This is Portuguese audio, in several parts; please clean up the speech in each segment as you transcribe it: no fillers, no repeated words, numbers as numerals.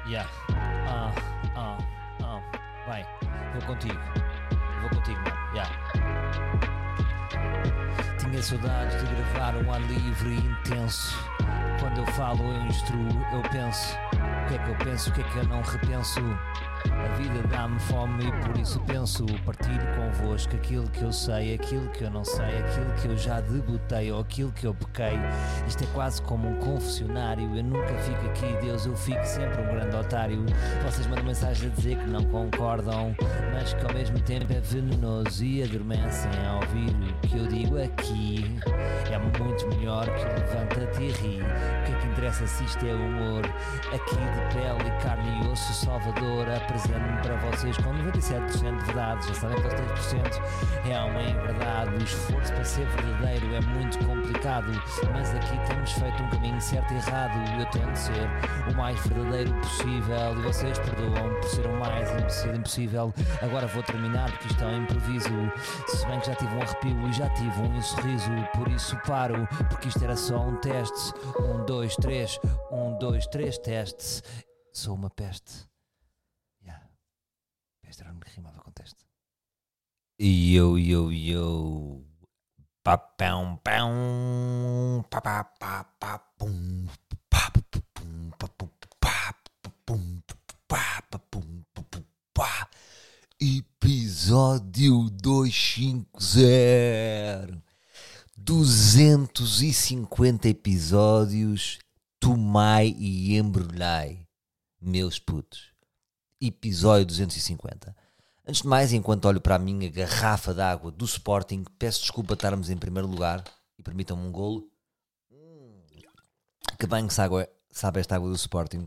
Yeah. Vai, vou contigo, mano. Yeah. Tinha saudades de gravar um ar livre e intenso. Quando eu falo, eu instruo, eu penso. O que é que eu penso, o que é que eu não repenso? A vida dá-me fome e por isso penso. Partilho convosco aquilo que eu sei, aquilo que eu não sei, aquilo que eu já debutei ou aquilo que eu pequei. Isto é quase como um confessionário. Eu nunca fico aqui, Deus, eu fico sempre um grande otário. Vocês mandam mensagem a dizer que não concordam, mas que ao mesmo tempo é venenoso e adormecem a ouvir o que eu digo aqui. É muito melhor que o levanta-te e ri. O que é que interessa se isto é humor? Aqui de pele, carne e osso, Salvador apresento-me para vocês com 97% de verdade. Já sabem que os 3% é uma verdade. O esforço para ser verdadeiro é muito complicado, mas aqui temos feito um caminho certo e errado. Eu tento ser o mais verdadeiro possível e vocês perdoam por ser o mais impossível. Agora vou terminar porque isto é um improviso. Se bem que já tive um arrepio e já tive um sorriso, por isso paro, porque isto era só um teste. 1, 2, 3, 1, 2, 3, teste. Sou uma peste. Peste era o que rimava com teste. Yo. Papão, pão, papá, papá, pum, pá, pum, pá, pum, pá, pum, pá. Episódio 250. 250 episódios. Tomai e embrulhai, meus putos. Episódio 250. Antes de mais, enquanto olho para a minha garrafa de água do Sporting, peço desculpa de estarmos em primeiro lugar e permitam-me um golo. Que bem que sabe esta água do Sporting.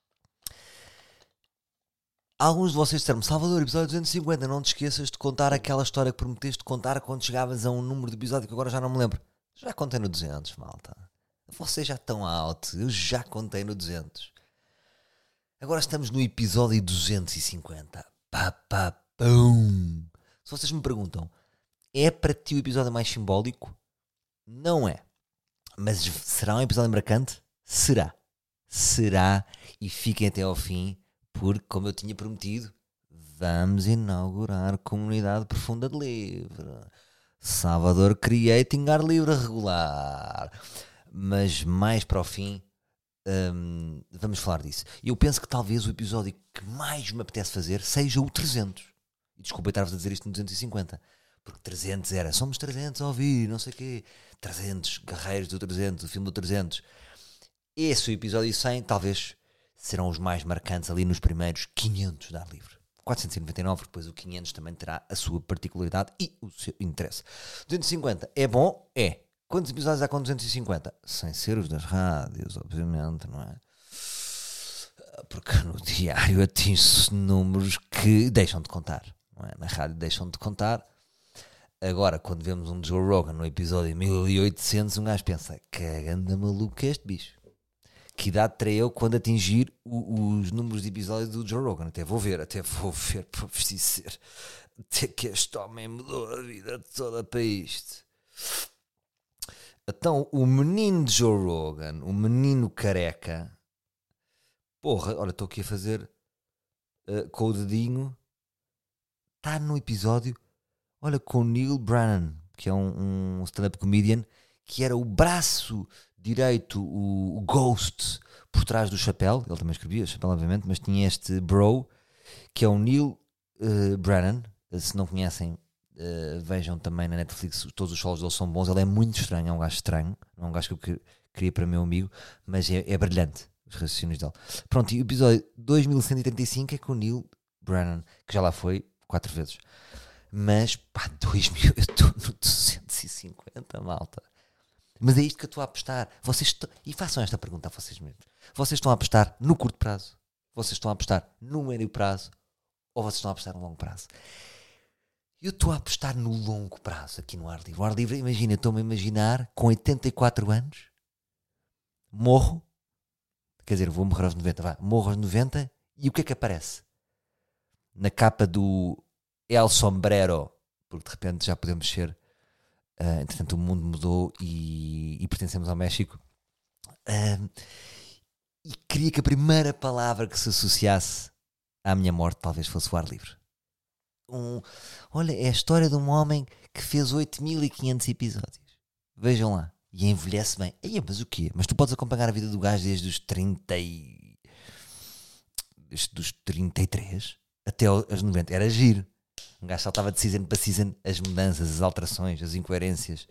Alguns de vocês disseram-me: Salvador, episódio 250, não te esqueças de contar aquela história que prometeste contar quando chegavas a um número de episódio que agora já não me lembro. Já contei no 200, malta. Vocês já estão alto, eu já contei no 200. Agora estamos no episódio 250. Pum. Se vocês me perguntam, é para ti o episódio mais simbólico? Não é. Mas será um episódio marcante? Será. E fiquem até ao fim, porque, como eu tinha prometido, vamos inaugurar a comunidade profunda de livre. Salvador Creating ar livre regular. Mas mais para o fim, vamos falar disso. Eu penso que talvez o episódio que mais me apetece fazer seja o 300. E desculpa estar-vos a dizer isto no 250, porque 300 era, somos 300 a ouvir, não sei o quê. 300, guerreiros do 300, o filme do 300. Esse o episódio 100 talvez serão os mais marcantes ali nos primeiros 500 de ar livre. 499, depois o 500 também terá a sua particularidade e o seu interesse. 250 é bom? É. Quantos episódios há com 250? Sem ser os das rádios, obviamente, não é? Porque no diário atinge-se números que deixam de contar, não é? Na rádio deixam de contar. Agora, quando vemos um Joe Rogan no episódio 1800, um gajo pensa: caganda maluco é este bicho. Que idade terei eu quando atingir os números de episódio do Joe Rogan? Até vou ver para vos dizer. Até que este homem mudou a vida toda para isto. Então, o menino de Joe Rogan, o menino careca, porra, olha, estou aqui a fazer com o dedinho, está no episódio, olha, com o Neil Brennan, que é um stand-up comedian, que era o braço direito, o Ghost, por trás do chapéu. Ele também escrevia chapéu, obviamente, mas tinha este bro, que é o Neil Brennan. Se não conhecem, vejam também na Netflix, todos os solos dele são bons. Ele é muito estranho, é um gajo estranho, não é um gajo que eu queria para meu amigo, mas é brilhante os raciocínios dele. Pronto, e o episódio 2135 é com o Neil Brennan, que já lá foi 4 vezes. Mas pá, 2000, eu estou no 250, malta. Mas é isto que eu estou a apostar. E façam esta pergunta a vocês mesmos: vocês estão a apostar no curto prazo? Vocês estão a apostar no médio prazo? Ou vocês estão a apostar no longo prazo? Eu estou a apostar no longo prazo aqui no ar livre. O ar livre, imagina, estou-me a imaginar com 84 anos, morro, quer dizer, vou morrer aos 90, morro aos 90, e o que é que aparece? Na capa do El Sombrero, porque de repente já podemos ser, entretanto o mundo mudou e pertencemos ao México, e queria que a primeira palavra que se associasse à minha morte talvez fosse o ar livre. Olha, é a história de um homem que fez 8.500 episódios. Vejam lá. E envelhece bem. Ei, mas o quê? Mas tu podes acompanhar a vida do gajo desde os 33 até aos 90. Era giro. Um gajo saltava de season para season, as mudanças, as alterações, as incoerências.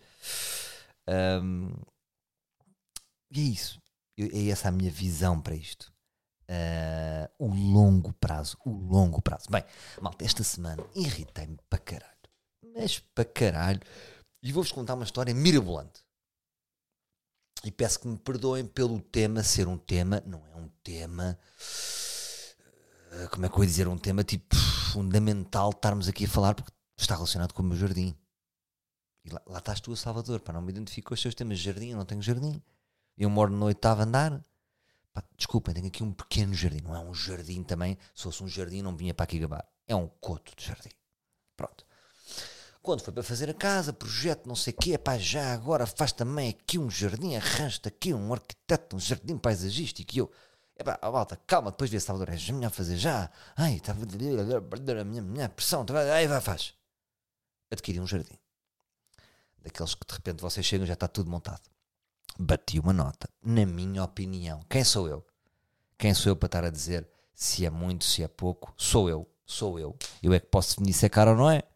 E é isso. É essa a minha visão para isto. O longo prazo. Bem, malta, esta semana irritei-me para caralho. Mas para caralho. E vou-vos contar uma história mirabolante. E peço que me perdoem pelo tema ser um tema. Não é um tema... Como é que eu ia dizer? Um tema tipo fundamental estarmos aqui a falar, porque está relacionado com o meu jardim. E lá estás tu, Salvador. Pá, não me identifico com os seus temas de jardim. Eu não tenho jardim. Eu moro no 8º andar. Pá, desculpem, tenho aqui um pequeno jardim. Não é um jardim também. Se fosse um jardim não vinha para aqui gabar. É um coto de jardim. Pronto. Quando foi para fazer a casa, projeto, não sei o quê, pá, já agora faz também aqui um jardim, arranja aqui um arquiteto, um jardim paisagístico. E eu, epá, malta, calma, depois vê, Salvador, é melhor fazer já. Ai, estava a minha pressão, aí vai, faz. Adquiri um jardim. Daqueles que de repente vocês chegam e já está tudo montado. Bati uma nota, na minha opinião. Quem sou eu? Quem sou eu para estar a dizer se é muito, se é pouco? Sou eu. Eu é que posso definir se é caro ou não é.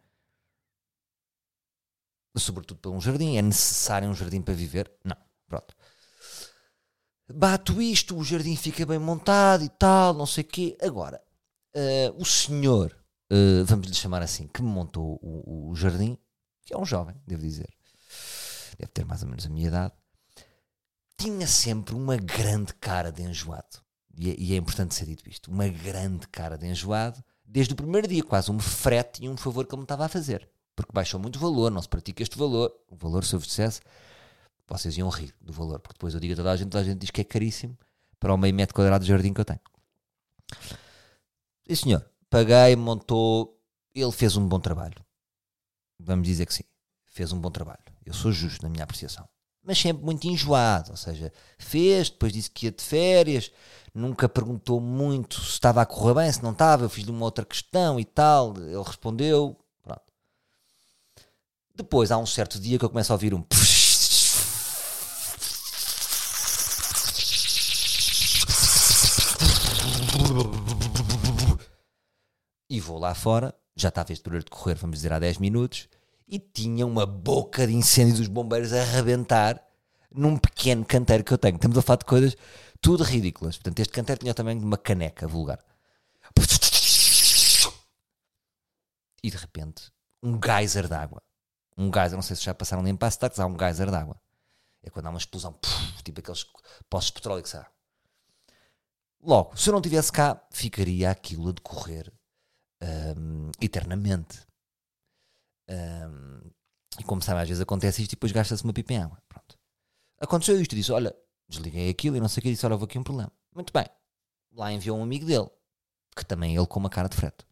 Sobretudo para um jardim. É necessário um jardim para viver? Não. Pronto. Bato isto, o jardim fica bem montado e tal, não sei o quê. Agora, o senhor, vamos lhe chamar assim, que me montou o jardim, que é um jovem, devo dizer, deve ter mais ou menos a minha idade, tinha sempre uma grande cara de enjoado. E é importante ser dito isto. Uma grande cara de enjoado, desde o primeiro dia, quase um frete e um favor que ele me estava a fazer. Porque baixou muito o valor, não se pratica este valor. O valor, se eu vos dissesse, vocês iam rir do valor, porque depois eu digo a toda a gente diz que é caríssimo para o meio metro quadrado de jardim que eu tenho. E senhor, paguei, montou, ele fez um bom trabalho. Vamos dizer que sim, fez um bom trabalho. Eu sou justo na minha apreciação. Mas sempre muito enjoado, ou seja, fez, depois disse que ia de férias, nunca perguntou muito se estava a correr bem, se não estava, eu fiz-lhe uma outra questão e tal, ele respondeu, pronto. Depois há um certo dia que eu começo a ouvir um e vou lá fora, já estava este barulho de correr, vamos dizer, há 10 minutos, e tinha uma boca de incêndio dos bombeiros a arrebentar num pequeno canteiro que eu tenho. Estamos a falar de coisas tudo ridículas. Portanto, este canteiro tinha também uma caneca vulgar. E de repente, um geyser de água. Um geyser, não sei se já passaram nem para taques, há um geyser de água. É quando há uma explosão, tipo aqueles poços de petróleo que sai. Logo, se eu não estivesse cá, ficaria aquilo a decorrer eternamente. E como sabe, às vezes acontece isto e depois gasta-se uma pipa em água. Pronto. Aconteceu isto, disse, olha, desliguei aquilo e não sei o que, disse, olha, houve aqui um problema. Muito bem. Lá enviou um amigo dele, que também ele com uma cara de frete.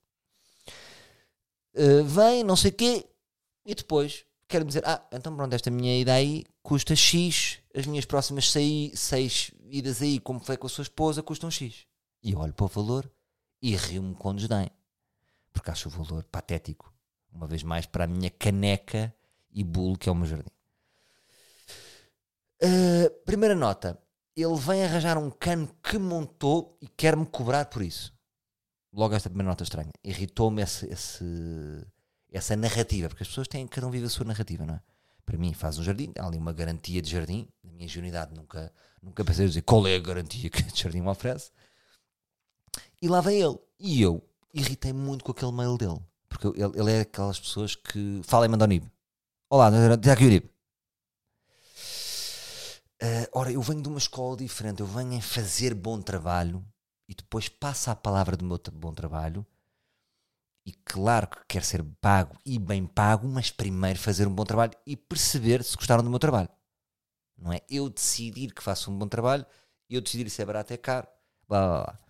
Vem, não sei o quê, e depois quero dizer, então pronto, esta minha ida aí custa X, as minhas próximas 6 idas aí, como foi com a sua esposa, custam X. E eu olho para o valor e rio-me com desdém, porque acho o valor patético, uma vez mais para a minha caneca e bulo que é o meu jardim. Primeira nota, ele vem arranjar um cano que montou e quer-me cobrar por isso. Logo esta primeira nota estranha. Irritou-me essa narrativa, porque as pessoas têm, cada um vive a sua narrativa, não é? Para mim faz um jardim, há ali uma garantia de jardim, na minha ingenuidade nunca pensei em dizer qual é a garantia que este jardim me oferece. E lá vem ele. E eu irritei muito com aquele mail dele, porque ele é aquelas pessoas que fala e manda ao NIB. Olá, está aqui o NIB. Ora, eu venho de uma escola diferente, eu venho em fazer bom trabalho e depois passa a palavra do meu bom trabalho e claro que quer ser pago e bem pago, mas primeiro fazer um bom trabalho e perceber se gostaram do meu trabalho. Não é eu decidir que faço um bom trabalho e eu decidir se é barato ou é caro. Blá, blá, blá.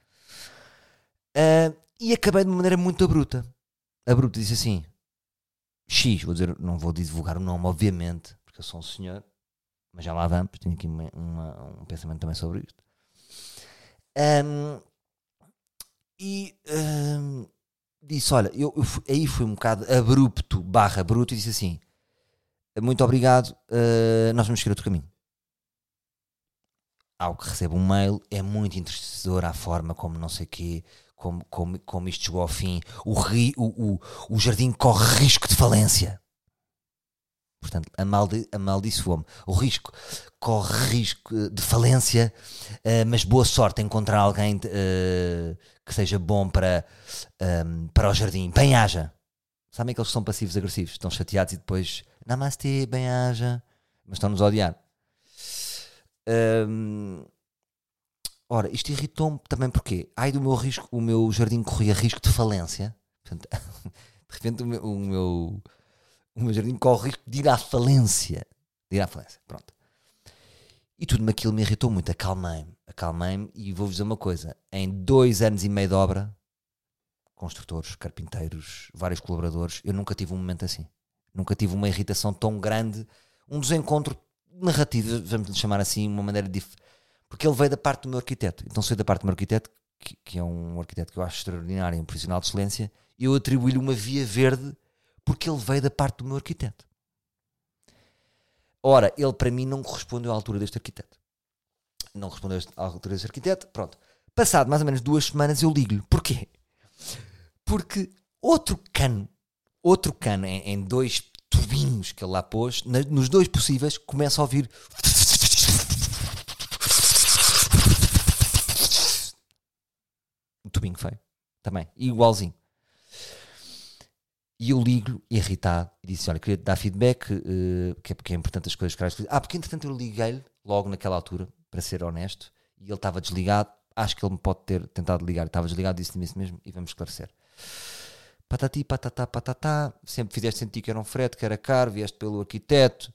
E acabei de uma maneira muito abrupta. Abrupta, disse assim, X, vou dizer, não vou divulgar o nome, obviamente, porque eu sou um senhor, mas já lá vamos, tenho aqui um pensamento também sobre isto. Ahm, disse, olha, aí fui um bocado abrupto, barra bruto, e disse assim, muito obrigado, nós vamos seguir outro caminho. Ao que recebo um mail, é muito entristecedor a forma como não sei o quê, como isto chegou ao fim, o jardim corre risco de falência. Portanto, amaldiçoou-me. O risco corre risco de falência, mas boa sorte em encontrar alguém que seja bom para o jardim. Bem-haja. Sabem aqueles que são passivos agressivos? Estão chateados e depois namastê, bem-haja. Mas estão-nos a odiar. Ora, isto irritou-me também porque ai do meu risco, o meu jardim corria risco de falência. Portanto, de repente o meu jardim corre risco de ir à falência. Pronto. E tudo aquilo me irritou muito. Acalmei-me e vou-vos dizer uma coisa. Em 2 anos e meio de obra, construtores, carpinteiros, vários colaboradores, eu nunca tive um momento assim. Nunca tive uma irritação tão grande, um desencontro narrativo, vamos lhe chamar assim, uma maneira diferente. Porque ele veio da parte do meu arquiteto. Então sou da parte do meu arquiteto, que é um arquiteto que eu acho extraordinário, um profissional de excelência, e eu atribuí-lhe uma via verde porque ele veio da parte do meu arquiteto. Ora, ele para mim não correspondeu à altura deste arquiteto. Não correspondeu à altura deste arquiteto, pronto. Passado mais ou menos 2 semanas eu ligo-lhe. Porquê? Porque outro cano em 2 tubinhos que ele lá pôs, nos 2 possíveis, começa a ouvir... O tubinho feio. Também. Igualzinho. E eu ligo-lhe, irritado, e disse, olha, queria-te dar feedback, porque é importante as coisas que porque entretanto eu liguei-lhe, logo naquela altura, para ser honesto, e ele estava desligado, acho que ele me pode ter tentado ligar, estava desligado, disse-me isso mesmo, e vamos esclarecer. Patati, patatá, patatá, sempre fizeste sentir que era um frete, que era caro, vieste pelo arquiteto,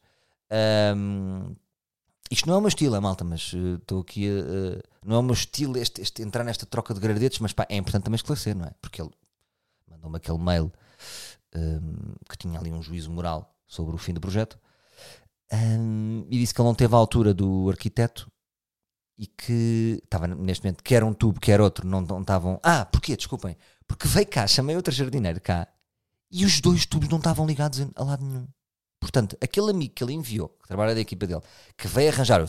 isto não é o meu estilo, malta, mas estou aqui, não é o meu estilo este entrar nesta troca de gradetos, mas pá, é importante também esclarecer, não é? Porque ele mandou-me aquele mail que tinha ali um juízo moral sobre o fim do projeto, e disse que ele não teve a altura do arquiteto e que estava neste momento, quer um tubo, quer outro, não estavam. Porquê? Desculpem. Porque veio cá, chamei outro jardineiro cá e os 2 tubos não estavam ligados a lado nenhum. Portanto, aquele amigo que ele enviou, que trabalha da equipa dele, que veio arranjar,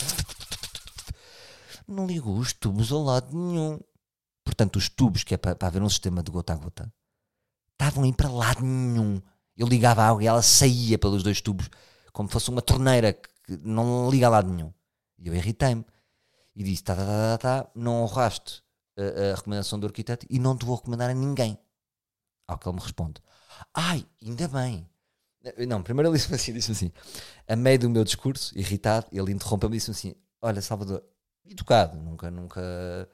não ligou os tubos a lado nenhum. Portanto, os tubos, que é para haver um sistema de gota a gota, estavam aí para lado nenhum. Eu ligava a água e ela saía pelos 2 tubos como se fosse uma torneira que não liga a lado nenhum. E eu irritei-me e disse, não honraste a recomendação do arquiteto e não te vou recomendar a ninguém. Ao que ele me responde, ainda bem. Não, primeiro ele disse-me assim, a meio do meu discurso, irritado, ele interrompeu-me e disse-me assim, olha Salvador, educado, nunca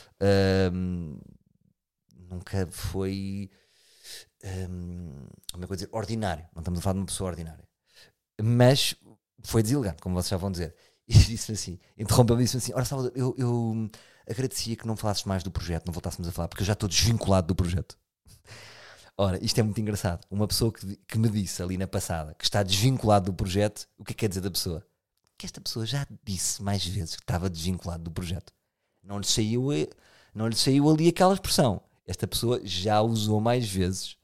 foi... como é que eu vou dizer, ordinário, não estamos a falar de uma pessoa ordinária, mas foi deselegante, como vocês já vão dizer, e disse-me assim, interrompeu-me e disse-me assim, ora Salvador, eu agradecia que não falasses mais do projeto, não voltássemos a falar, porque eu já estou desvinculado do projeto. Ora, isto é muito engraçado, uma pessoa que me disse ali na passada, que está desvinculado do projeto, o que é que quer dizer da pessoa? Que esta pessoa já disse mais vezes que estava desvinculado do projeto, não lhe saiu ali aquela expressão. Esta pessoa já usou mais vezes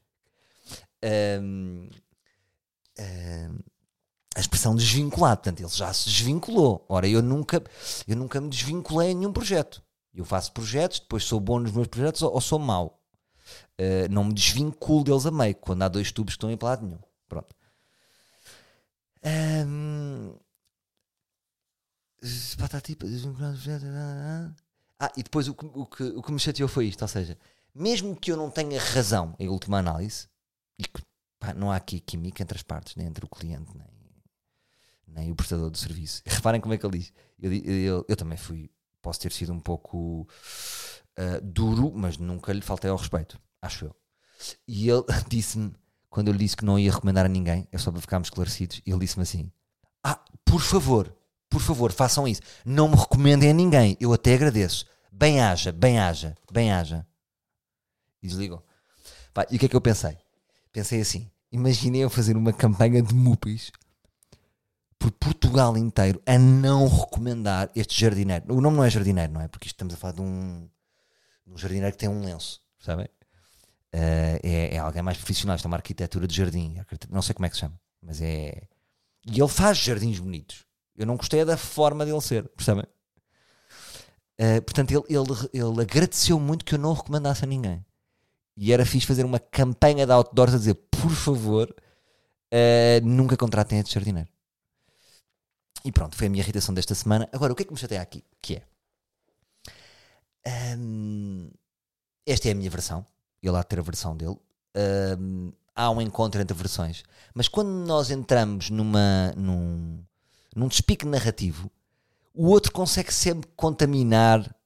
a expressão desvinculado. Portanto, ele já se desvinculou. Ora, eu nunca me desvinculei em nenhum projeto. Eu faço projetos, depois sou bom nos meus projetos ou sou mau. Não me desvinculo deles a meio, quando há 2 tubos que estão em para lado nenhum. Pronto. E depois o que me chateou foi isto, ou seja, mesmo que eu não tenha razão em última análise, e que não há aqui química entre as partes, nem entre o cliente, nem o prestador do serviço. Reparem como é que ele diz. Eu também posso ter sido um pouco duro, mas nunca lhe faltei ao respeito, acho eu. E ele disse-me, quando eu lhe disse que não ia recomendar a ninguém, é só para ficarmos esclarecidos, ele disse-me assim, por favor, façam isso. Não me recomendem a ninguém. Eu até agradeço. Bem-haja. E desligou. E o que é que eu pensei? Pensei assim, imaginei eu fazer uma campanha de mupis por Portugal inteiro a não recomendar este jardineiro. O nome não é jardineiro, não é? Porque isto estamos a falar de um jardineiro que tem um lenço, sabem? É alguém mais profissional, isto é uma arquitetura de jardim, não sei como é que se chama, mas é... E ele faz jardins bonitos. Eu não gostei da forma dele ser, percebem? Portanto, ele agradeceu muito que eu não o recomendasse a ninguém. E era fixe fazer uma campanha de outdoors a dizer, por favor, nunca contratem este jardineiro. E pronto, foi a minha irritação desta semana. Agora, o que é que me chateia aqui? Que é... esta é a minha versão. Ele há de ter a versão dele. Há um encontro entre versões. Mas quando nós entramos num despique narrativo, o outro consegue sempre contaminar.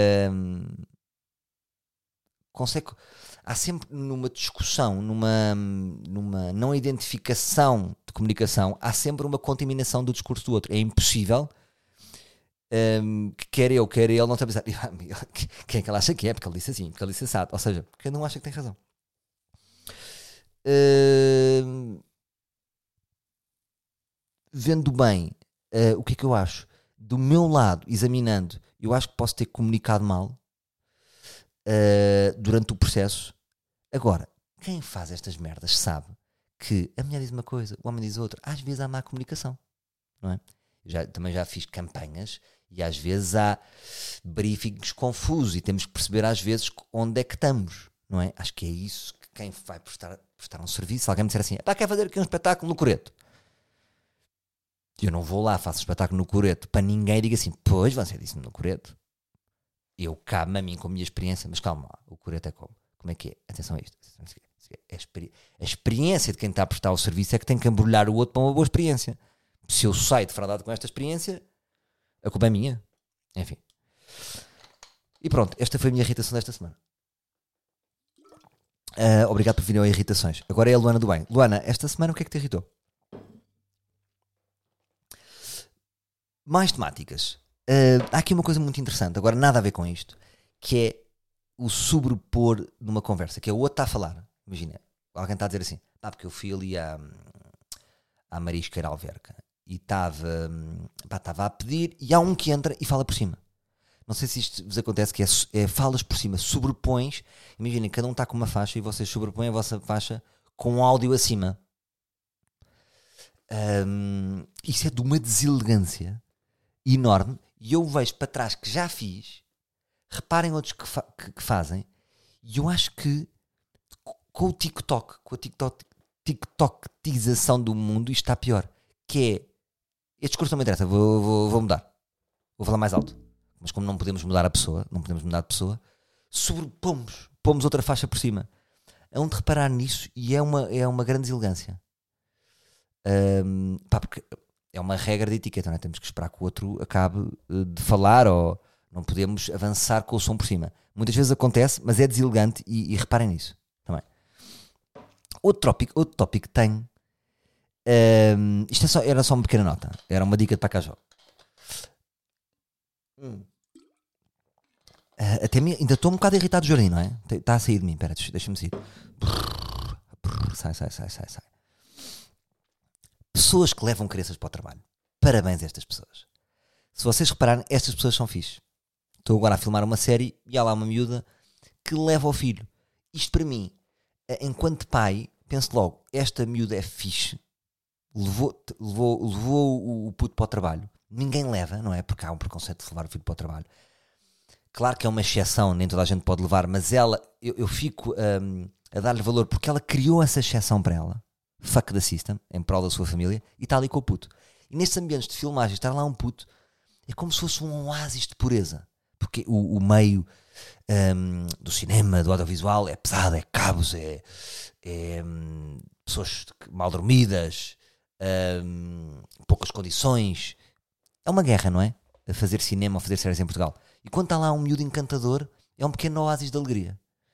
Há sempre numa discussão, numa não identificação de comunicação, há sempre uma contaminação do discurso do outro. É impossível que quer ele não está a pensar quem é que ele acha que é, porque ele disse assim, porque ele disse assado. Ou seja, porque não acha que tem razão. Vendo bem o que é que eu acho, do meu lado, examinando, eu acho que posso ter comunicado mal durante o processo. Agora, quem faz estas merdas sabe que a mulher diz uma coisa, o homem diz outra. Às vezes há má comunicação, não é? Também já fiz campanhas e às vezes há briefings confusos e temos que perceber às vezes onde é que estamos, não é? Acho que é isso que quem vai prestar um serviço, se alguém me disser assim, quer fazer aqui um espetáculo no Coreto. Eu não vou lá, faço um espetáculo no Coreto para ninguém e diga assim, pois você disse-me no Coreto. Eu cabe-me a mim com a minha experiência, mas calma lá, o Coreto é como? Como é que é? Atenção a isto. A experiência de quem está a prestar o serviço é que tem que embrulhar o outro para uma boa experiência. Se eu saio defraudado com esta experiência, a culpa é minha. Enfim. E pronto, esta foi a minha irritação desta semana. Obrigado por virem a irritações. Agora é a Luana do Bem. Luana, esta semana o que é que te irritou? Mais temáticas. Há aqui uma coisa muito interessante, agora nada a ver com isto, que é o sobrepor numa conversa, que é o outro está a falar. Imagina, alguém está a dizer assim, porque eu fui ali à Marisqueira Alverca e estava a pedir, e há um que entra e fala por cima. Não sei se isto vos acontece, que é falas por cima, sobrepões. Imaginem, cada um está com uma faixa e vocês sobrepõem a vossa faixa com um áudio acima. Isso é de uma deselegância enorme, e eu vejo para trás que já fiz. Reparem outros que fazem, e eu acho que com o TikTok, com a TikTokização do mundo, isto está pior. Que é, este discurso não me interessa, vou mudar, vou falar mais alto. Mas como não podemos mudar a pessoa, sobrepomos outra faixa por cima. É onde reparar nisso, e é uma grande deselegância. Porque é uma regra de etiqueta, não é? Temos que esperar que o outro acabe de falar, ou não podemos avançar com o som por cima. Muitas vezes acontece, mas é deselegante, e reparem nisso também. Outro tópico que tenho, isto era só uma pequena nota, era uma dica de Pacajó. Ainda estou um bocado irritado do jardim, não é? Está a sair de mim, espera, deixa-me sair. Sai. Pessoas que levam crianças para o trabalho. Parabéns a estas pessoas. Se vocês repararem, estas pessoas são fixe. Estou agora a filmar uma série e há lá uma miúda que leva o filho. Isto para mim, enquanto pai, penso logo, esta miúda é fixe. Levou o puto para o trabalho. Ninguém leva, não é? Porque há um preconceito de levar o filho para o trabalho. Claro que é uma exceção, nem toda a gente pode levar, mas eu fico a dar-lhe valor porque ela criou essa exceção para ela. Fuck the system, em prol da sua família, e está ali com o puto. E nestes ambientes de filmagem, estar lá um puto é como se fosse um oásis de pureza, porque o meio do cinema, do audiovisual é pesado, é cabos, é pessoas mal dormidas, poucas condições. É uma guerra, não é? A fazer cinema ou fazer séries em Portugal. E quando está lá um miúdo encantador, é um pequeno oásis de alegria.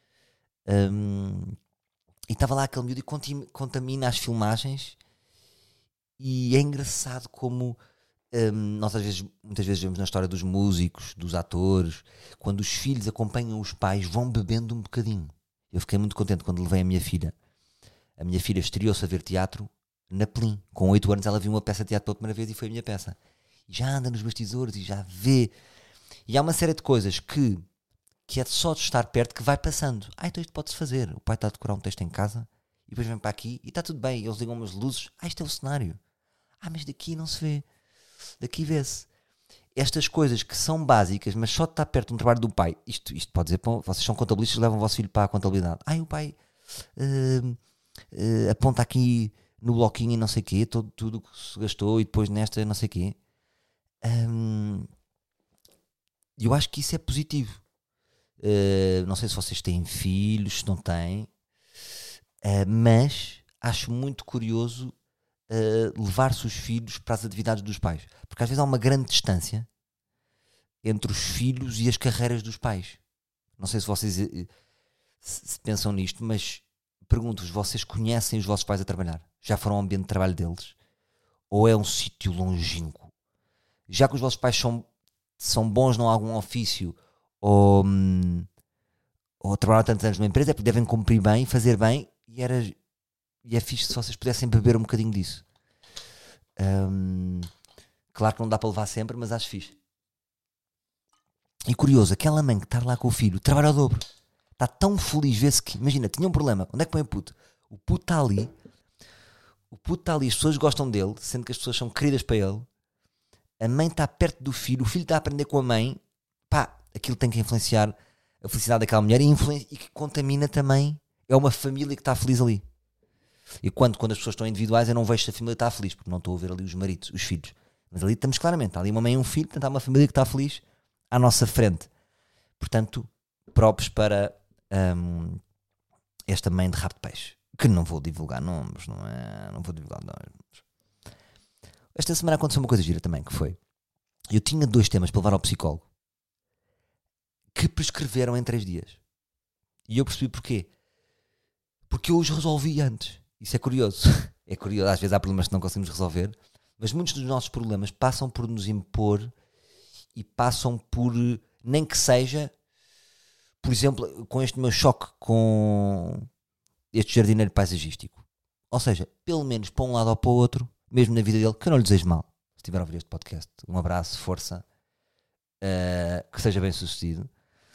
E estava lá aquele miúdo e contamina as filmagens, e é engraçado como nós muitas vezes vemos na história dos músicos, dos atores, quando os filhos acompanham os pais, vão bebendo um bocadinho. Eu fiquei muito contente quando levei a minha filha. A minha filha estreou-se a ver teatro na Pelim. Com 8 anos ela viu uma peça de teatro pela primeira vez e foi a minha peça. E já anda nos bastidores e já vê. E há uma série de coisas que é só de estar perto que vai passando. Então isto pode-se fazer. O pai está a decorar um texto em casa e depois vem para aqui e está tudo bem. Eles ligam umas luzes. Isto é o cenário. Mas daqui não se vê. Daqui vê-se. Estas coisas que são básicas, mas só de estar perto de um trabalho do pai. Isto pode dizer, vocês são contabilistas, levam o vosso filho para a contabilidade. O pai aponta aqui no bloquinho e não sei o quê, tudo que se gastou e depois nesta não sei o quê. Eu acho que isso é positivo. Não sei se vocês têm filhos, se não têm, mas acho muito curioso levar-se os filhos para as atividades dos pais, porque às vezes há uma grande distância entre os filhos e as carreiras dos pais. Não sei se vocês se pensam nisto, mas pergunto-vos, vocês conhecem os vossos pais a trabalhar? Já foram ao ambiente de trabalho deles? Ou é um sítio longínquo? Já que os vossos pais são bons num algum ofício ou trabalhar tantos anos numa empresa, é porque devem cumprir bem, fazer bem, e é fixe se vocês pudessem beber um bocadinho disso. Claro que não dá para levar sempre, mas acho fixe. E curioso, aquela mãe que está lá com o filho trabalha ao dobro, está tão feliz, vê-se que, imagina, tinha um problema, onde é que põe o puto? O puto está ali, as pessoas gostam dele, sendo que as pessoas são queridas para ele, a mãe está perto do filho, o filho está a aprender com a mãe, aquilo tem que influenciar a felicidade daquela mulher e que contamina também, é uma família que está feliz ali. E quando as pessoas estão individuais, eu não vejo se a família está feliz, porque não estou a ver ali os maridos, os filhos. Mas ali estamos claramente, há ali uma mãe e um filho, portanto há uma família que está feliz à nossa frente. Portanto, próprios para esta mãe de rabo de peixe, que não vou divulgar nomes, não vou divulgar nomes. Esta semana aconteceu uma coisa gira também, que foi, eu tinha 2 temas para levar ao psicólogo, que prescreveram em 3 dias. E eu percebi porquê. Porque eu os resolvi antes. Isso é curioso. É curioso. Às vezes há problemas que não conseguimos resolver, mas muitos dos nossos problemas passam por nos impor e passam por, nem que seja, por exemplo, com este meu choque com este jardineiro paisagístico. Ou seja, pelo menos para um lado ou para o outro, mesmo na vida dele, que eu não lhe desejo mal. Se estiver a ouvir este podcast, um abraço, força, que seja bem sucedido.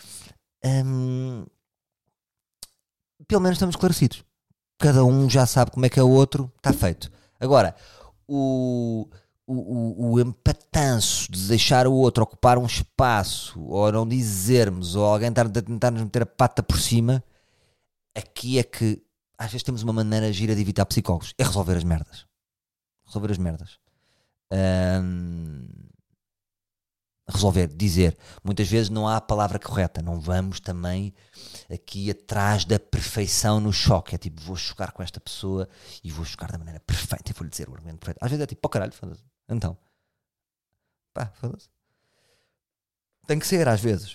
Pelo menos estamos esclarecidos. Cada um já sabe como é que é o outro, está feito. Agora, o empatanço de deixar o outro ocupar um espaço, ou não dizermos, ou alguém tentar nos meter a pata por cima, aqui é que às vezes temos uma maneira gira de evitar psicólogos. É resolver as merdas. Resolver, dizer. Muitas vezes não há a palavra correta. Não vamos também aqui atrás da perfeição no choque. É tipo, vou chocar com esta pessoa e vou chocar da maneira perfeita e vou-lhe dizer o argumento perfeito. Às vezes é tipo, caralho, foda-se. Então, foda-se. Tem que ser, às vezes.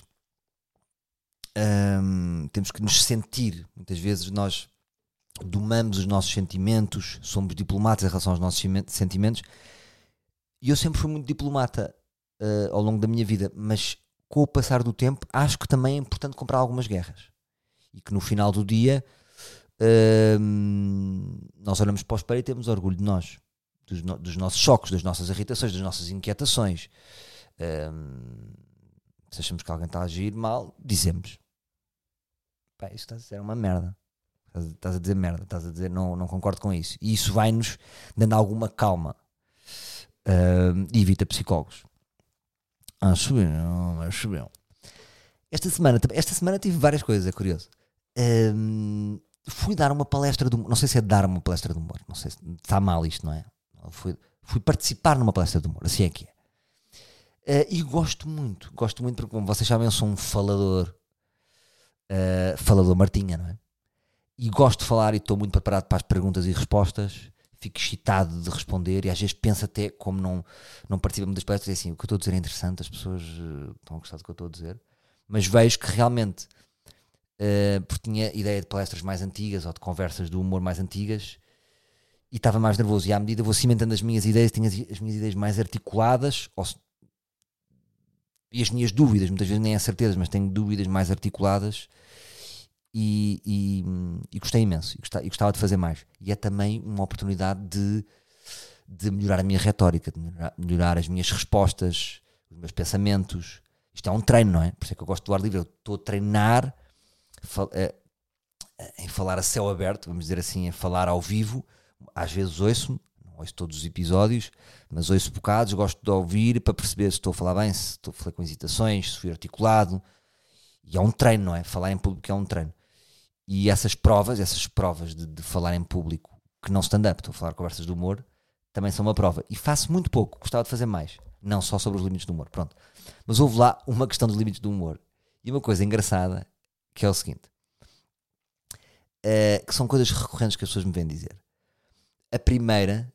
Temos que nos sentir. Muitas vezes nós domamos os nossos sentimentos, somos diplomatas em relação aos nossos sentimentos. E eu sempre fui muito diplomata ao longo da minha vida, mas com o passar do tempo acho que também é importante comprar algumas guerras e que no final do dia nós olhamos para o espelho e temos orgulho de nós, dos nossos choques, das nossas irritações, das nossas inquietações. Se achamos que alguém está a agir mal, dizemos, isso estás a dizer uma merda, estás a dizer merda, estás a dizer não concordo com isso, e isso vai-nos dando alguma calma. E evita psicólogos. Acho bem. Esta semana tive várias coisas, é curioso. Fui dar uma palestra de humor. Não sei se é dar uma palestra de humor. Não sei se está mal isto, não é? Fui participar numa palestra de humor, assim é que é. E gosto muito porque, como vocês sabem, eu sou um falador Martinha, não é? E gosto de falar e estou muito preparado para as perguntas e respostas. Fico excitado de responder e às vezes penso até, como não participo muito das palestras, é assim, o que eu estou a dizer é interessante, as pessoas estão a gostar do que eu estou a dizer, mas vejo que realmente, porque tinha ideia de palestras mais antigas ou de conversas do humor mais antigas e estava mais nervoso, e à medida vou cimentando as minhas ideias, tenho as minhas ideias mais articuladas, e as minhas dúvidas, muitas vezes nem é certezas, mas tenho dúvidas mais articuladas, e gostei imenso, e gostava de fazer mais. E é também uma oportunidade de melhorar a minha retórica, de melhorar as minhas respostas, os meus pensamentos. Isto é um treino, não é? Por isso é que eu gosto do ar livre. Eu estou a treinar em falar a céu aberto, vamos dizer assim, a falar ao vivo. Às vezes ouço-me, não ouço todos os episódios, mas ouço bocados, gosto de ouvir para perceber se estou a falar bem, se estou a falar com hesitações, se fui articulado. E é um treino, não é? Falar em público é um treino. E essas provas de falar em público, que não stand-up, estou a falar conversas de humor, também são uma prova. E faço muito pouco, gostava de fazer mais. Não só sobre os limites do humor, pronto. Mas houve lá uma questão dos limites do humor. E uma coisa engraçada, que é o seguinte. Que são coisas recorrentes que as pessoas me vêm dizer. A primeira...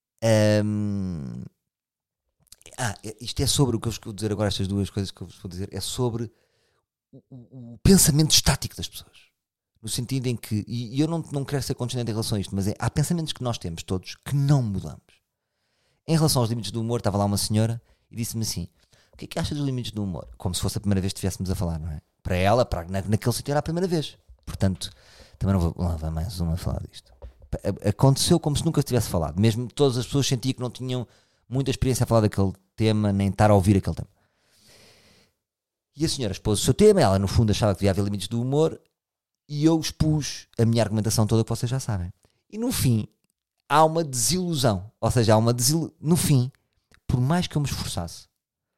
isto é sobre o que eu vos vou dizer agora, estas duas coisas que eu vos vou dizer, é sobre o pensamento estático das pessoas. No sentido em que, e eu não quero ser condescendente em relação a isto, mas há pensamentos que nós temos todos que não mudamos. Em relação aos limites do humor, estava lá uma senhora e disse-me assim: o que é que acha dos limites do humor? Como se fosse a primeira vez que estivéssemos a falar, não é? Para ela, naquele sítio era a primeira vez. Portanto, também não vou lá mais uma a falar disto. Aconteceu como se nunca tivesse falado. Mesmo todas as pessoas sentiam que não tinham muita experiência a falar daquele tema, nem estar a ouvir aquele tema. E a senhora expôs o seu tema, ela no fundo achava que devia haver limites do humor, e eu expus a minha argumentação toda que vocês já sabem. E no fim, há uma desilusão. Ou seja, no fim, por mais que eu me esforçasse,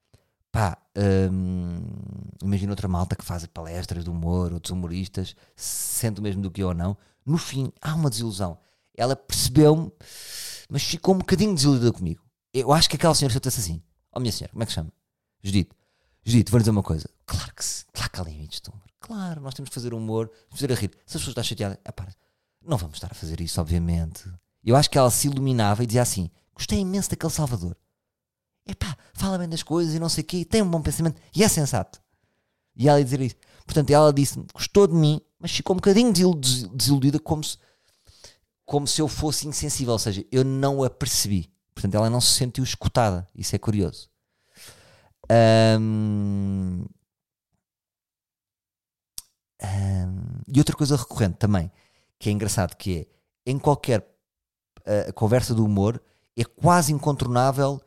imagina outra malta que faz palestras de humor, outros humoristas, se sente o mesmo do que eu ou não, no fim, há uma desilusão. Ela percebeu-me, mas ficou um bocadinho desiludida comigo. Eu acho que aquela senhora se disse assim: minha senhora, como é que se chama? Judite, vou-lhe dizer uma coisa. Claro que há limites de humor. Claro, nós temos que fazer humor, fazer a rir. Se as pessoas estão chateadas, não vamos estar a fazer isso, obviamente. Eu acho que ela se iluminava e dizia assim: gostei imenso daquele Salvador. Fala bem das coisas e não sei o quê, tem um bom pensamento e é sensato. E ela ia dizer isso. Portanto, ela disse-me, gostou de mim, mas ficou um bocadinho desiludida, como se eu fosse insensível. Ou seja, eu não a percebi. Portanto, ela não se sentiu escutada. Isso é curioso. E outra coisa recorrente também, que é engraçado, que é, em qualquer conversa do humor, é quase incontornável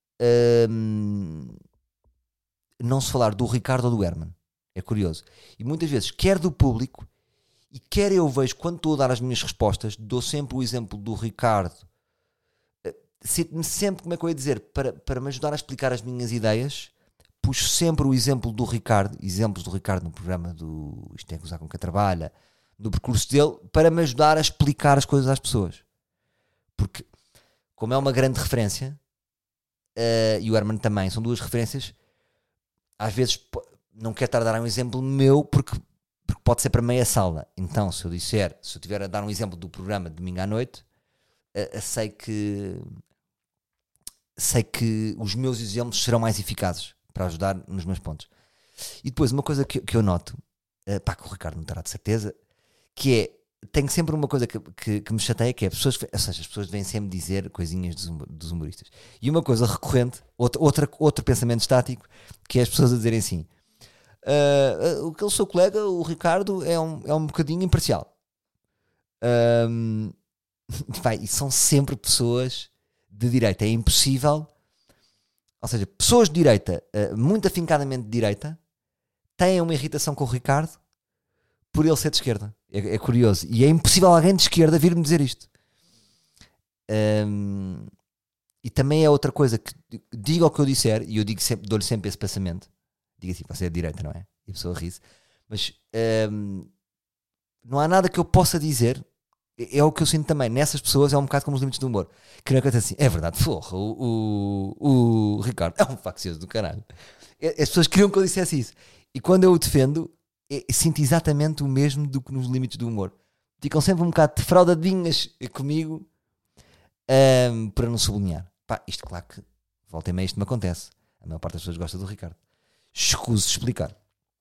não se falar do Ricardo ou do Herman. É curioso. E muitas vezes, quer do público, e quer eu vejo, quando estou a dar as minhas respostas, dou sempre o exemplo do Ricardo. Sinto-me sempre, como é que eu ia dizer, para me ajudar a explicar as minhas ideias, puxo sempre o exemplo do Ricardo, exemplos do Ricardo no programa do Isto Tem que Usar com Quem Trabalha, no percurso dele, para me ajudar a explicar as coisas às pessoas. Porque, como é uma grande referência, e o Herman também, são duas referências, às vezes não quero estar a dar um exemplo meu, porque pode ser para meia sala. Então, se eu tiver a dar um exemplo do programa de domingo à noite, sei que os meus exemplos serão mais eficazes para ajudar nos meus pontos. E depois, uma coisa que eu noto, que o Ricardo notará de certeza, que é, tenho sempre uma coisa que me chateia, que é as pessoas devem sempre dizer coisinhas dos humoristas. E uma coisa recorrente, outro pensamento estático, que é as pessoas a dizerem assim: aquele seu colega, o Ricardo, é um bocadinho imparcial. E são sempre pessoas de direita. É impossível. Ou seja, pessoas de direita, muito afincadamente de direita, têm uma irritação com o Ricardo por ele ser de esquerda. É curioso. E é impossível alguém de esquerda vir-me dizer isto. E também é outra coisa que diga o que eu disser, e eu dou-lhe sempre esse pensamento. Diga assim: você é de direita, não é? E a pessoa ri-se. Mas não há nada que eu possa dizer. É o que eu sinto também nessas pessoas, é um bocado como os limites do humor, que não é assim: é verdade, porra, o Ricardo é um faccioso do caralho. As pessoas queriam que eu dissesse isso, e quando eu o defendo, sinto exatamente o mesmo do que nos limites do humor. Ficam sempre um bocado defraudadinhas comigo, para não sublinhar. Isto, claro que volta e meia isto me acontece. A maior parte das pessoas gosta do Ricardo. Escuso de explicar.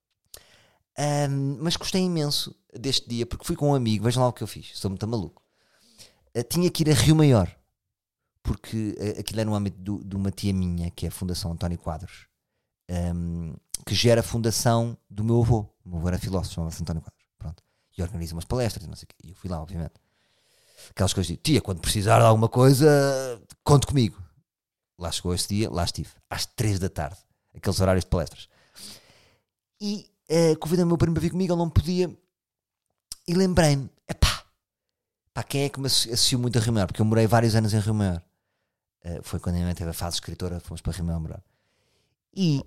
Mas gostei imenso deste dia, porque fui com um amigo. Vejam lá o que eu fiz, sou muito maluco. Tinha que ir a Rio Maior, porque aquilo é no âmbito de uma tia minha, que é a Fundação António Quadros, que gera a fundação do meu avô. O meu avô era filósofo, chamava-se António Quadros. Pronto. e organiza umas palestras e não sei o quê. E eu fui lá, obviamente. Aquelas coisas de, tia, quando precisar de alguma coisa, conte comigo. Lá chegou esse dia, lá estive, às 3 da tarde, aqueles horários de palestras. E convidei o meu primo para vir comigo, ele não podia. E lembrei-me, quem é que me associou muito a Rio Maior? Porque eu morei vários anos em Rio Maior. Foi quando a minha mãe teve a fase escritora, fomos para Rio Maior morar. E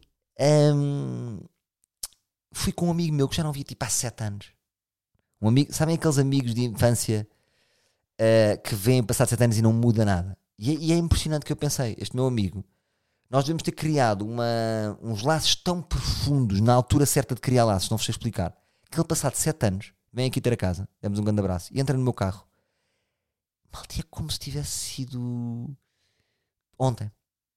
fui com um amigo meu que já não via tipo há 7 anos. Um amigo, sabem aqueles amigos de infância que vêm passar 7 anos e não muda nada? E é impressionante que eu pensei, este meu amigo, nós devemos ter criado uns laços tão profundos na altura certa de criar laços, não vos sei explicar, que ele passado 7 anos vem aqui ter a casa, demos um grande abraço e entra no meu carro. Malta, é como se tivesse sido ontem.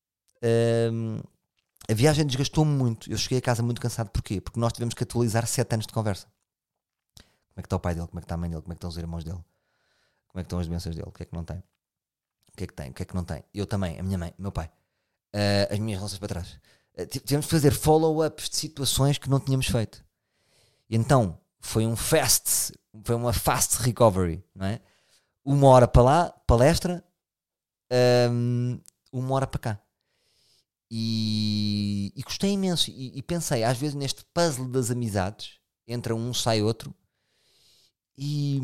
A viagem desgastou-me muito. Eu cheguei a casa muito cansado. Porquê? Porque nós tivemos que atualizar 7 anos de conversa. Como é que está o pai dele? Como é que está a mãe dele? Como é que estão os irmãos dele? Como é que estão as doenças dele? O que é que não tem? O que é que tem? O que é que não tem? Eu também, a minha mãe, o meu pai. As minhas relações para trás. Tivemos que fazer follow-ups de situações que não tínhamos feito. E então, foi uma fast recovery, não é? 1 hora para lá, palestra, 1 hora para cá. E gostei imenso. E pensei, às vezes, neste puzzle das amizades, entra um, sai outro, e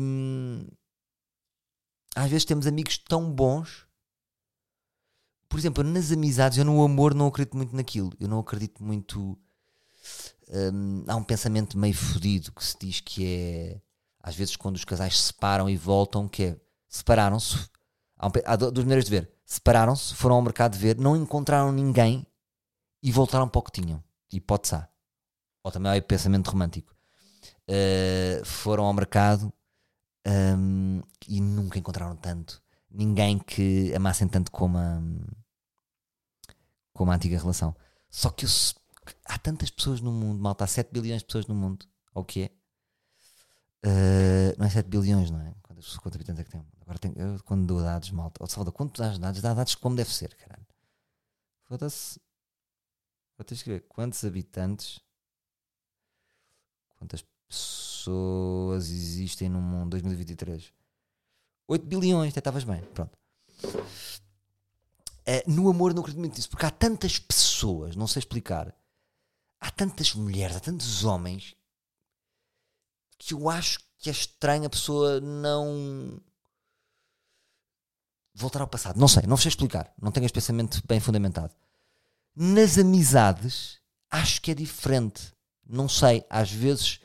às vezes temos amigos tão bons. Por exemplo, nas amizades, eu no amor não acredito muito naquilo. Eu não acredito muito. Há um pensamento meio fodido que se diz que é, às vezes, quando os casais se separam e voltam, que é, separaram-se. Há 2 maneiras de ver. Separaram-se, foram ao mercado ver, não encontraram ninguém e voltaram para o que tinham. Hipótese A. Ou também há o pensamento romântico. Foram ao mercado e nunca encontraram tanto. Ninguém que amassem tanto como a antiga relação. Só que há tantas pessoas no mundo, malta, há 7 bilhões de pessoas no mundo. Ou o que é? Não é 7 bilhões, não é? Quantos habitantes é que tem? Agora eu, quando dou dados, malta. Ou Salvador, quando tu dás dados, dá dados como deve ser, caralho. Foda-se. Vou ter que escrever quantos habitantes, quantas pessoas existem no mundo 2023. 8 bilhões, até estavas bem. Pronto. No amor não acredito muito nisso, porque há tantas pessoas, não sei explicar, há tantas mulheres, há tantos homens, que eu acho que é estranho a pessoa não voltar ao passado. Não sei explicar, não tenho este pensamento bem fundamentado. Nas amizades acho que é diferente, não sei, às vezes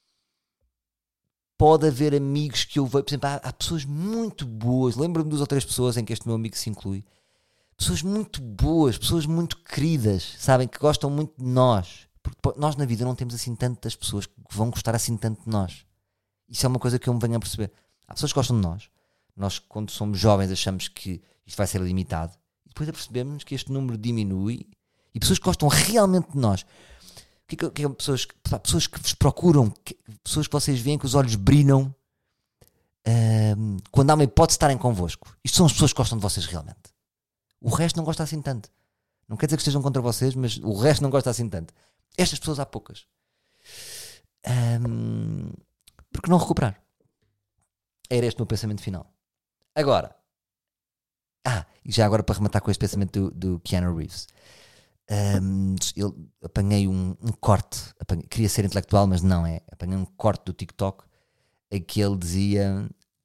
pode haver amigos que eu vejo, por exemplo, há pessoas muito boas, lembro-me de 2 ou 3 pessoas em que este meu amigo se inclui, pessoas muito boas, pessoas muito queridas, sabem, que gostam muito de nós, porque nós na vida não temos assim tantas pessoas que vão gostar assim tanto de nós. Isso é uma coisa que eu me venho a perceber. Há pessoas que gostam de nós quando somos jovens achamos que isto vai ser limitado, e depois apercebemos que este número diminui, e pessoas que gostam realmente de nós. O que é pessoas que vos procuram, pessoas que vocês veem que os olhos brilham quando há uma hipótese de estarem convosco. Isto são as pessoas que gostam de vocês realmente. O resto não gosta assim tanto. Não quer dizer que estejam contra vocês, mas o resto não gosta assim tanto. Estas pessoas há poucas. Porque não recuperar? Era este o meu pensamento final. Agora, e já agora para rematar com este pensamento do Keanu Reeves. Eu apanhei um corte, queria ser intelectual, mas não é. Apanhei um corte do TikTok em que ele dizia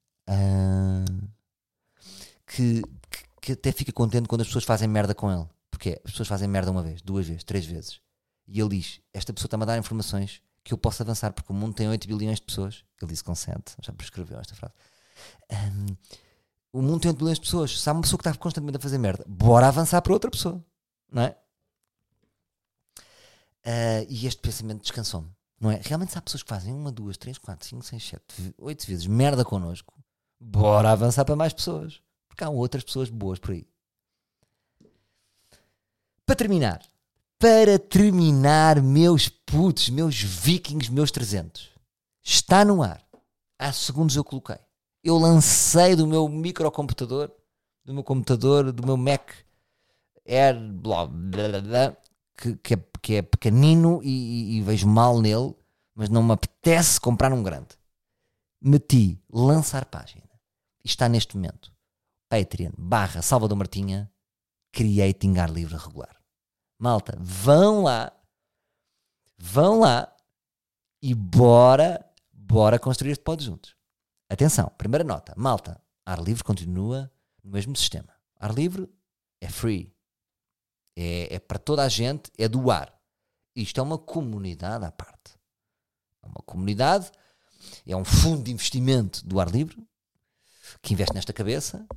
que até fica contente quando as pessoas fazem merda com ele. Porque as pessoas fazem merda 1 vez, 2 vezes, 3 vezes. E ele diz: esta pessoa está-me a dar informações que eu posso avançar, porque o mundo tem 8 bilhões de pessoas. Ele disse com 7, já prescreveu esta frase. O mundo tem 8 bilhões de pessoas. Se há uma pessoa que está constantemente a fazer merda, bora avançar para outra pessoa, não é? E este pensamento descansou-me, não é? Realmente, se há pessoas que fazem 1, 2, 3, 4, 5, 6, 7, 8 vezes merda connosco, bora avançar para mais pessoas, porque há outras pessoas boas por aí. Para terminar, meus putos, meus vikings, meus 300, está no ar. Há segundos eu coloquei. Eu lancei do meu microcomputador, do meu Mac Air, blá, blá, blá, blá, que é pequenino e vejo mal nele, mas não me apetece comprar um grande. meti lançar página. E está neste momento. Patreon/Salvador Martinha, Creating Ar Livre Regular. Malta, vão lá e bora construir este pod juntos. Atenção, primeira nota, malta, Ar Livre continua no mesmo sistema. Ar Livre é free, é para toda a gente, é do ar. Isto é uma comunidade à parte. É uma comunidade, é um fundo de investimento do Ar Livre que investe nesta cabeça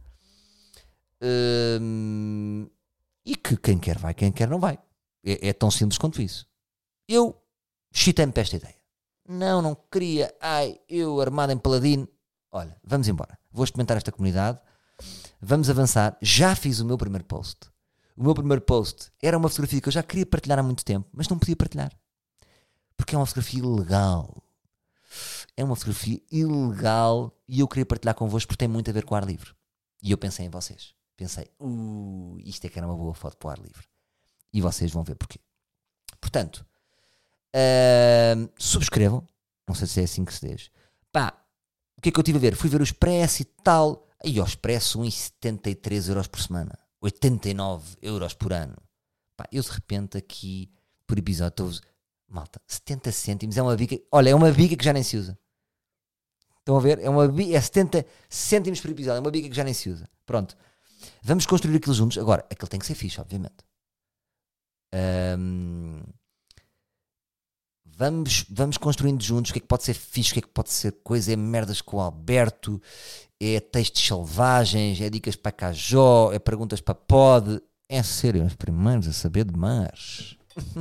e que quem quer vai, quem quer não vai. É tão simples quanto isso. Eu chitei-me para esta ideia. Não queria. Eu armado em paladino. Olha, vamos embora. Vou experimentar esta comunidade. Vamos avançar. Já fiz o meu primeiro post. O meu primeiro post era uma fotografia que eu já queria partilhar há muito tempo, mas não podia partilhar. Porque é uma fotografia ilegal. É uma fotografia ilegal e eu queria partilhar convosco porque tem muito a ver com o ar livre. E eu pensei em vocês. Pensei, isto é que era uma boa foto para o ar livre. E vocês vão ver porquê. Portanto, subscrevam. Não sei se é assim que se diz. O que é que eu tive a ver? Fui ver o Expresso e tal. Aí o Expresso 1,73€ por semana. 89€ por ano. Eu de repente aqui, por episódio, estou... Malta, 70 cêntimos é uma bica... Olha, é uma bica que já nem se usa. Estão a ver? É 70 cêntimos por episódio. É uma bica que já nem se usa. Pronto. Vamos construir aquilo juntos. Agora, aquilo tem que ser fixe, obviamente. Vamos construindo juntos o que é que pode ser fixe, o que é que pode ser coisa, é merdas com o Alberto, é textos selvagens, é dicas para Cajó, é perguntas para pod, é serem os primeiros a saber demais.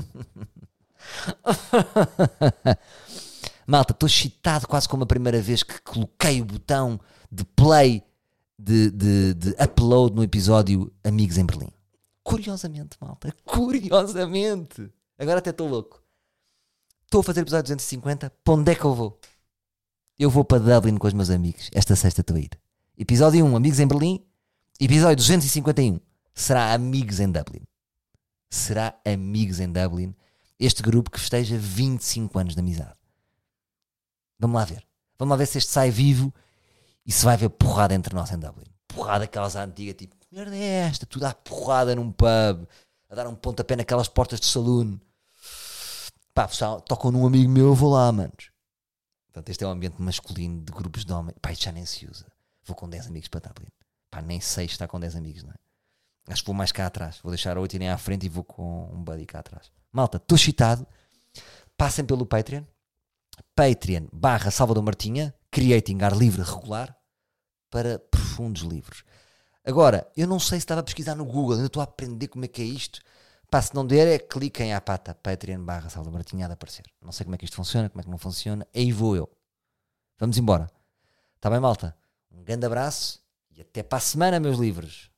Malta, estou excitado quase como a primeira vez que coloquei o botão de play de upload no episódio Amigos em Berlim. Curiosamente, malta, curiosamente. Agora até estou louco. Estou a fazer o episódio 250. Para onde é que eu vou? Eu vou para Dublin com os meus amigos. Esta sexta estou a ir. Episódio 1, Amigos em Berlim. Episódio 251. Será Amigos em Dublin. Será Amigos em Dublin. Este grupo que festeja 25 anos de amizade. Vamos lá ver. Vamos lá ver se este sai vivo e se vai haver porrada entre nós em Dublin. Porrada aquelas antigas, tipo, que merda é esta? Tudo à porrada num pub, a dar um pontapé naquelas portas de saloon. Pessoal, tocam num amigo meu, eu vou lá, manos. Portanto, este é um ambiente masculino de grupos de homens. Isto já nem se usa. Vou com 10 amigos para Dublin. Nem sei estar com 10 amigos, não é? Acho que vou mais cá atrás. Vou deixar 8 irem à frente e vou com um buddy cá atrás. Malta, estou excitado. Passem pelo Patreon. Patreon/Salvador Martinha, Creating Ar Livre Regular, para profundos livros. Agora, eu não sei se estava a pesquisar no Google, ainda estou a aprender como é que é isto. Se não der, cliquem à pata, Patreon/Salvador Martinha, há de aparecer. Não sei como é que isto funciona, como é que não funciona. Aí vou eu. Vamos embora. Está bem, malta? Um grande abraço e até para a semana, meus livros.